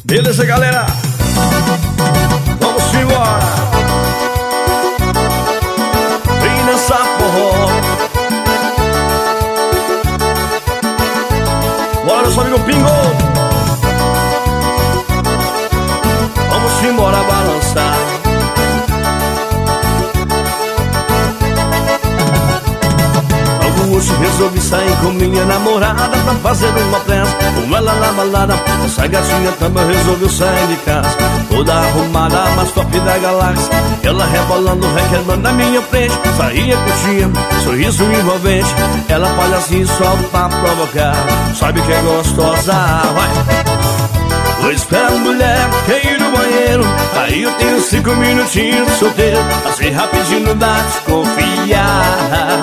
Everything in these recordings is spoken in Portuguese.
Beleza, galera? Vamos embora. Vem dançar forró. Bora, meu amigo Pingo. Vamos embora balançar. Hoje resolvi sair com minha namorada pra fazer uma pressa com ela na balada. Essa gatinha também resolveu sair de casa, toda arrumada, mais top da galáxia. Ela rebolando, requebrando na minha frente, saía curtindo, sorriso envolvente. Ela fala assim só pra provocar, sabe que é gostosa, vai. Vou esperar a mulher quer ir no banheiro, aí eu tenho 5 minutinhos solteiro, assim rapidinho não dá desconfiar.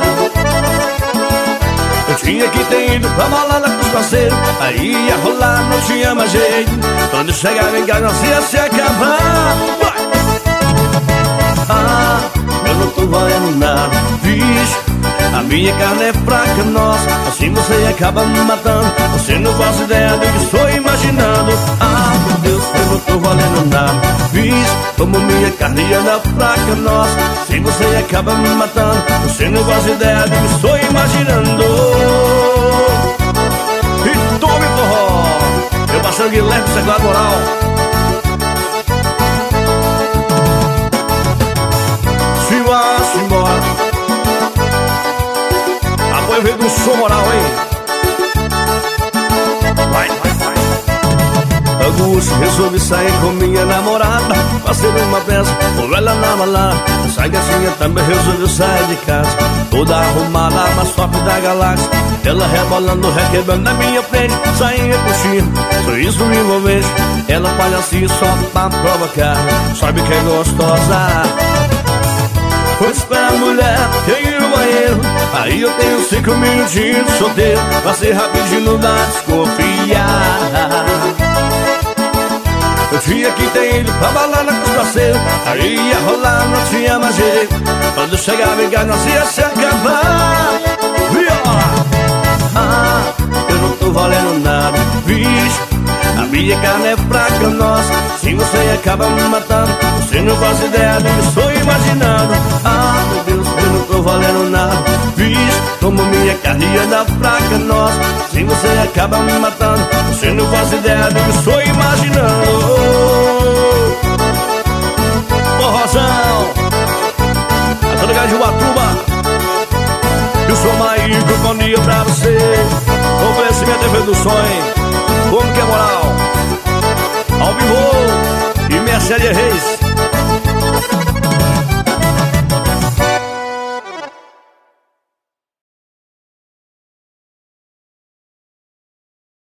Eu tinha que ter ido pra balada com os parceiros, aí ia rolar, não tinha mais jeito. Quando chegava em casa, nós ia se acabar. Vai! Ah, eu não tô valendo nada, vixe, a minha carne é fraca, nossa, assim você acaba me matando. Você não faz ideia do que estou imaginando. Ah, meu Deus, eu não tô valendo nada, vixe, como minha carne anda fraca, nossa, assim você acaba me matando. Você não faz ideia do que estou imaginando. E tome forró, eu passando Guilherme do Teclado Moral. Se embora. Apoio veio do som moral, hein? Vai. Augusto resolvi sair com minha namorada, fazer uma peça com ela na balada. Essa gatinha também resolveu sair de casa, toda arrumada, mais top da galáxia. Ela rebolando, requebrando na minha frente, saía curtindo, sorriso envolvente. Ela faz assim só pra provocar, sabe que é gostosa. Vou esperar a mulher quer ir no banheiro, aí eu tenho 5 minutinhos solteiro, vai ser rapidinho, não dá desconfiar. Eu tinha que ter ido pra balada com os parceiros, aí ia rolar, não tinha mais jeito. Quando chegava em casa, nós ia se acabar. Viola! Ah, eu não tô valendo nada, vixe, a minha carne é fraca, nossa, assim você acaba me matando. Você não faz ideia do que estou imaginando. Ah, meu Deus, eu não tô valendo nada, vixe, como minha carne anda fraca, nossa, assim você acaba me matando. Você não faz ideia do que estou imaginando. Forrozão, a toda galera de Ubatuba, e o som aí, companhia pra você. Oferecimento TV do sonho, como que é moral, ao vivo, e minha série Reis.